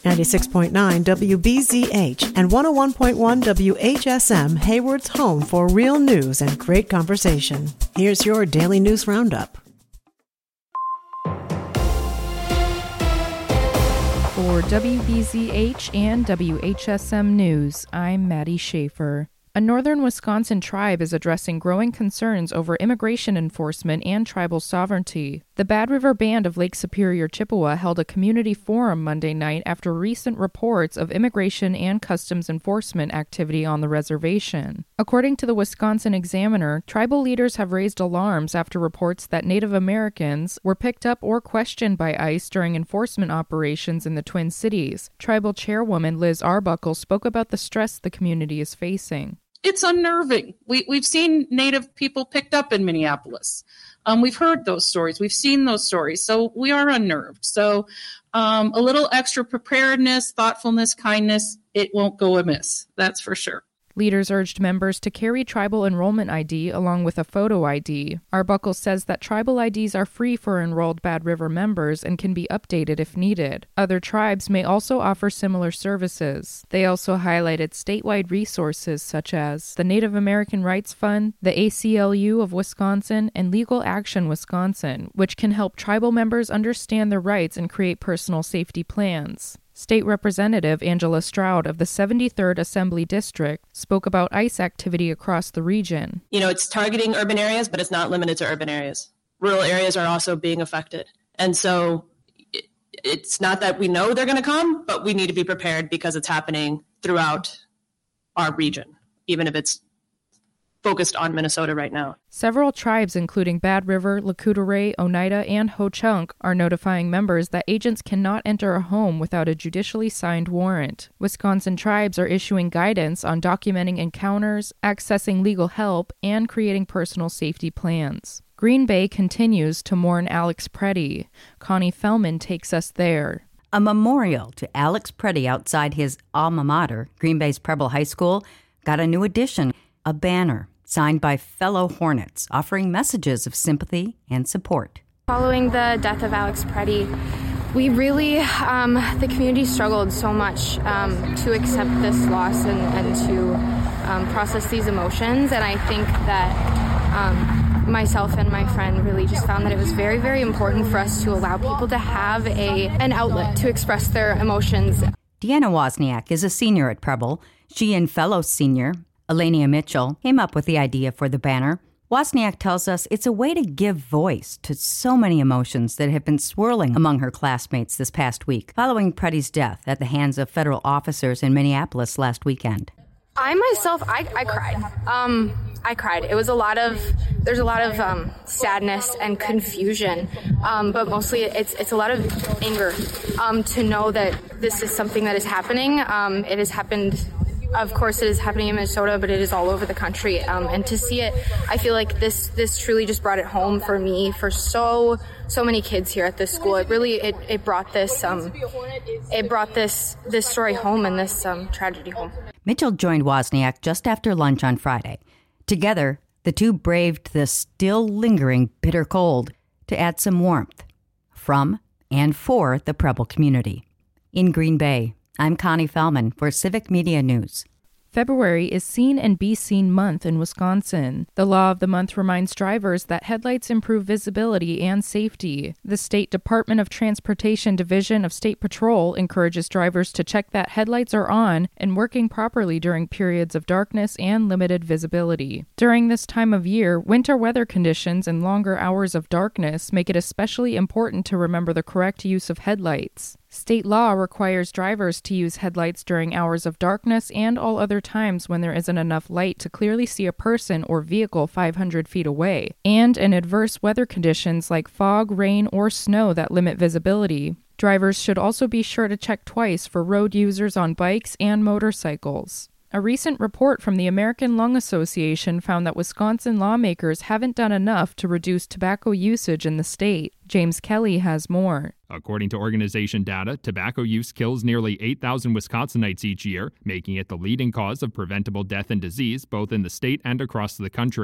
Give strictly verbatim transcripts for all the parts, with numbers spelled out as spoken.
ninety-six point nine W B Z H and one oh one point one W H S M, Hayward's home for real news and great conversation. Here's your daily news roundup. For W B Z H and W H S M News, I'm Maddie Schaefer. A northern Wisconsin tribe is addressing growing concerns over immigration enforcement and tribal sovereignty. The Bad River Band of Lake Superior, Chippewa held a community forum Monday night after recent reports of immigration and customs enforcement activity on the reservation. According to the Wisconsin Examiner, tribal leaders have raised alarms after reports that Native Americans were picked up or questioned by ICE during enforcement operations in the Twin Cities. Tribal chairwoman Liz Arbuckle spoke about the stress the community is facing. It's unnerving. We, we've seen Native people picked up in Minneapolis. Um, we've heard those stories. We've seen those stories. So we are unnerved. So um, a little extra preparedness, thoughtfulness, kindness, it won't go amiss. That's for sure. Leaders urged members to carry tribal enrollment I D along with a photo I D. Arbuckle says that tribal I Ds are free for enrolled Bad River members and can be updated if needed. Other tribes may also offer similar services. They also highlighted statewide resources such as the Native American Rights Fund, the A C L U of Wisconsin, and Legal Action Wisconsin, which can help tribal members understand their rights and create personal safety plans. State Representative Angela Stroud of the seventy-third Assembly District spoke about ICE activity across the region. You know, it's targeting urban areas, but it's not limited to urban areas. Rural areas are also being affected. And so it, it's not that we know they're going to come, but we need to be prepared because it's happening throughout our region, even if it's focused on Minnesota right now. Several tribes, including Bad River, Lakota, Oneida, and Ho-Chunk, are notifying members that agents cannot enter a home without a judicially signed warrant. Wisconsin tribes are issuing guidance on documenting encounters, accessing legal help, and creating personal safety plans. Green Bay continues to mourn Alex Preddy. Connie Fellman takes us there. A memorial to Alex Preddy outside his alma mater, Green Bay's Preble High School, got a new addition, a banner signed by fellow Hornets, offering messages of sympathy and support. Following the death of Alex Preddy, we really, um, the community struggled so much um, to accept this loss and, and to um, process these emotions. And I think that um, myself and my friend really just found that it was very, very important for us to allow people to have a an outlet to express their emotions. Deanna Wozniak is a senior at Preble. She and fellow senior Elenia Mitchell came up with the idea for the banner. Wozniak tells us it's a way to give voice to so many emotions that have been swirling among her classmates this past week, following Preddy's death at the hands of federal officers in Minneapolis last weekend. I myself, I, I cried. Um, I cried. It was a lot of, there's a lot of um, sadness and confusion, um, but mostly it's it's a lot of anger um, to know that this is something that is happening. Um, it has happened. Of course, it is happening in Minnesota, but it is all over the country. Um, and to see it, I feel like this this truly just brought it home for me, for so so many kids here at this school. It really it, it brought this um it brought this this story home and this um, tragedy home. Mitchell joined Wozniak just after lunch on Friday. Together, the two braved the still lingering bitter cold to add some warmth from and for the Preble community. In Green Bay, I'm Connie Fellman for Civic Media News. February is Seen and Be Seen Month in Wisconsin. The law of the month reminds drivers that headlights improve visibility and safety. The State Department of Transportation Division of State Patrol encourages drivers to check that headlights are on and working properly during periods of darkness and limited visibility. During this time of year, winter weather conditions and longer hours of darkness make it especially important to remember the correct use of headlights. State law requires drivers to use headlights during hours of darkness and all other times when there isn't enough light to clearly see a person or vehicle five hundred feet away, and in adverse weather conditions like fog, rain, or snow that limit visibility. Drivers should also be sure to check twice for road users on bikes and motorcycles. A recent report from the American Lung Association found that Wisconsin lawmakers haven't done enough to reduce tobacco usage in the state. James Kelly has more. According to organization data, tobacco use kills nearly eight thousand Wisconsinites each year, making it the leading cause of preventable death and disease both in the state and across the country.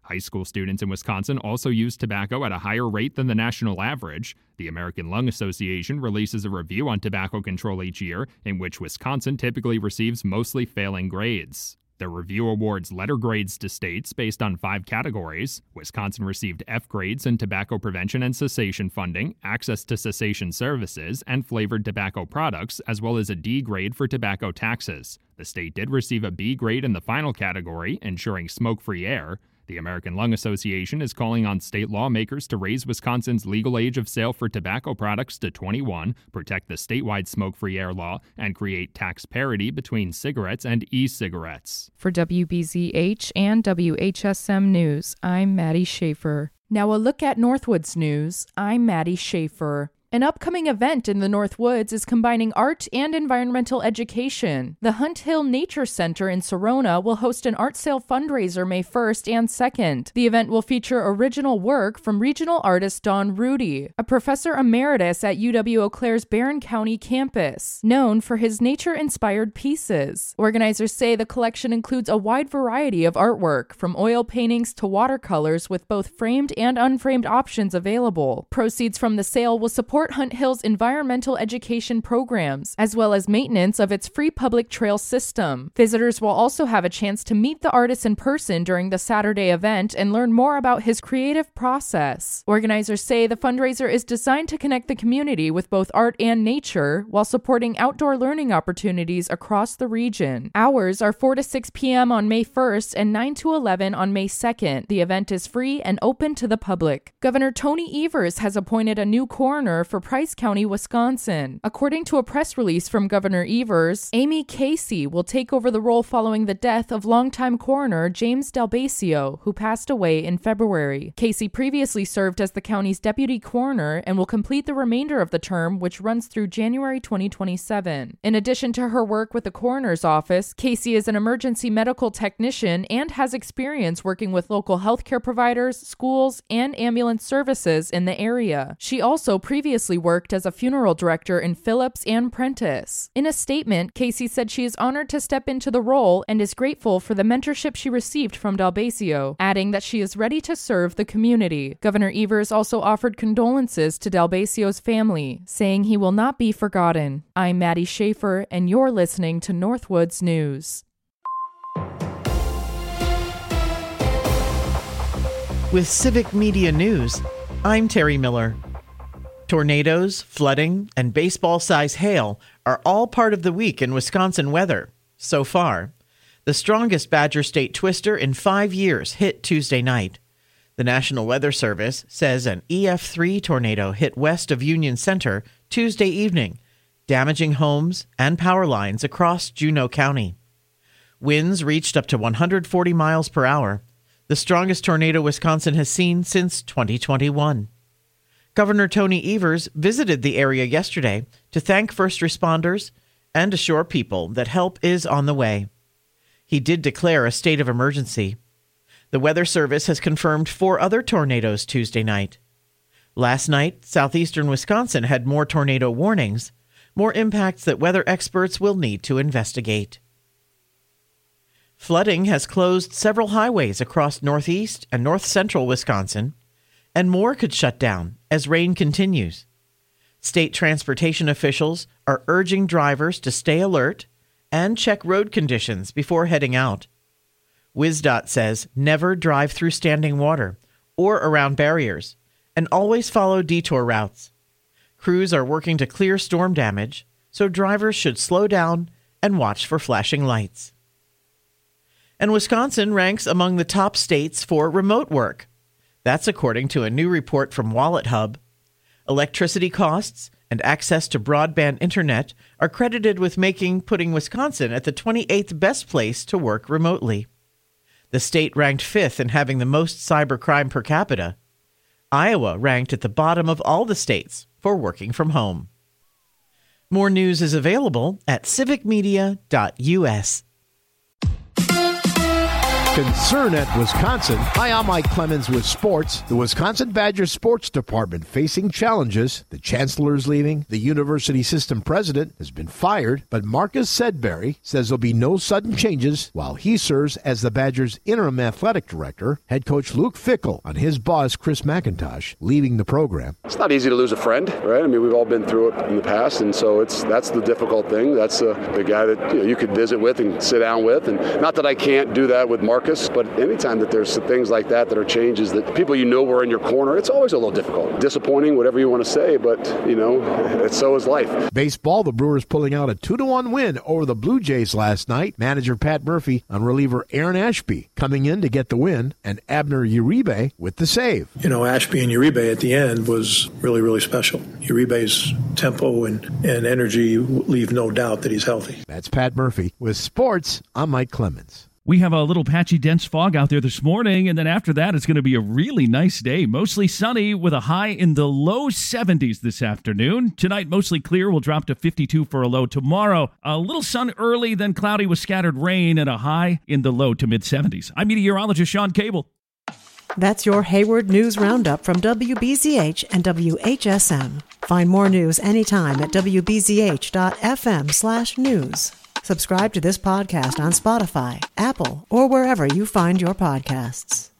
High school students in Wisconsin also use tobacco at a higher rate than the national average. The American Lung Association releases a review on tobacco control each year, in which Wisconsin typically receives mostly failing grades. The review awards letter grades to states based on five categories. Wisconsin received F grades in tobacco prevention and cessation funding, access to cessation services, and flavored tobacco products, as well as a D grade for tobacco taxes. The state did receive a B grade in the final category, ensuring smoke-free air. The American Lung Association is calling on state lawmakers to raise Wisconsin's legal age of sale for tobacco products to twenty-one, protect the statewide smoke-free air law, and create tax parity between cigarettes and e-cigarettes. For W B Z H and W H S M News, I'm Maddie Schaefer. Now a look at Northwoods News. I'm Maddie Schaefer. An upcoming event in the Northwoods is combining art and environmental education. The Hunt Hill Nature Center in Sorona will host an art sale fundraiser May first and second. The event will feature original work from regional artist Don Rudy, a professor emeritus at U W-Eau Claire's Barron County campus, known for his nature-inspired pieces. Organizers say the collection includes a wide variety of artwork, from oil paintings to watercolors, with both framed and unframed options available. Proceeds from the sale will support Hunt Hill's environmental education programs, as well as maintenance of its free public trail system. Visitors will also have a chance to meet the artist in person during the Saturday event and learn more about his creative process. Organizers say the fundraiser is designed to connect the community with both art and nature, while supporting outdoor learning opportunities across the region. Hours are four to six p.m. on May first and nine to eleven on May second. The event is free and open to the public. Governor Tony Evers has appointed a new coroner for Price County, Wisconsin. According to a press release from Governor Evers, Amy Casey will take over the role following the death of longtime coroner James Dalbacio, who passed away in February. Casey previously served as the county's deputy coroner and will complete the remainder of the term, which runs through January twenty twenty-seven. In addition to her work with the coroner's office, Casey is an emergency medical technician and has experience working with local healthcare providers, schools, and ambulance services in the area. She also previously worked as a funeral director in Phillips and Prentice. In a statement, Casey said she is honored to step into the role and is grateful for the mentorship she received from Dalbacio, adding that she is ready to serve the community. Governor Evers also offered condolences to Dalbacio's family, saying he will not be forgotten. I'm Maddie Schaefer, and you're listening to Northwoods News. With Civic Media News, I'm Terry Miller. Tornadoes, flooding, and baseball-size hail are all part of the week in Wisconsin weather. So far, the strongest Badger State twister in five years hit Tuesday night. The National Weather Service says an E F three tornado hit west of Union Center Tuesday evening, damaging homes and power lines across Juneau County. Winds reached up to one hundred forty miles per hour, the strongest tornado Wisconsin has seen since twenty twenty-one. Governor Tony Evers visited the area yesterday to thank first responders and assure people that help is on the way. He did declare a state of emergency. The Weather Service has confirmed four other tornadoes Tuesday night. Last night, southeastern Wisconsin had more tornado warnings, more impacts that weather experts will need to investigate. Flooding has closed several highways across northeast and north-central Wisconsin, and more could shut down as rain continues. State transportation officials are urging drivers to stay alert and check road conditions before heading out. WisDOT says never drive through standing water or around barriers, and always follow detour routes. Crews are working to clear storm damage, so drivers should slow down and watch for flashing lights. And Wisconsin ranks among the top states for remote work. That's according to a new report from WalletHub. Electricity costs and access to broadband internet are credited with making putting Wisconsin at the twenty-eighth best place to work remotely. The state ranked fifth in having the most cybercrime per capita. Iowa ranked at the bottom of all the states for working from home. More news is available at civic media dot u s. concern at Wisconsin. Hi, I'm Mike Clemens with sports. The Wisconsin Badgers Sports Department facing challenges. The chancellor is leaving. The university system president has been fired. But Marcus Sedbury says there'll be no sudden changes while he serves as the Badgers interim athletic director. Head coach Luke Fickell on his boss, Chris McIntosh, leaving the program. It's not easy to lose a friend, right? I mean, we've all been through it in the past, and so it's that's the difficult thing. That's uh, the guy that you know, you could visit with and sit down with. And not that I can't do that with Marcus, but anytime that there's things like that that are changes that people you know were in your corner, it's always a little difficult. Disappointing, whatever you want to say, but, you know, it's, so is life. Baseball, the Brewers pulling out a two to one win over the Blue Jays last night. Manager Pat Murphy on reliever Aaron Ashby coming in to get the win, and Abner Uribe with the save. You know, Ashby and Uribe at the end was really, really special. Uribe's tempo and, and energy leave no doubt that he's healthy. That's Pat Murphy with sports. I'm Mike Clemens. We have a little patchy, dense fog out there this morning, and then after that, it's going to be a really nice day. Mostly sunny with a high in the low seventies this afternoon. Tonight, mostly clear. We'll drop to fifty-two for a low tomorrow. A little sun early, then cloudy with scattered rain, and a high in the low to mid-seventies. I'm meteorologist Sean Cable. That's your Hayward News Roundup from W B Z H and W H S M. Find more news anytime at W B Z H dot F M slash news. Subscribe to this podcast on Spotify, Apple, or wherever you find your podcasts.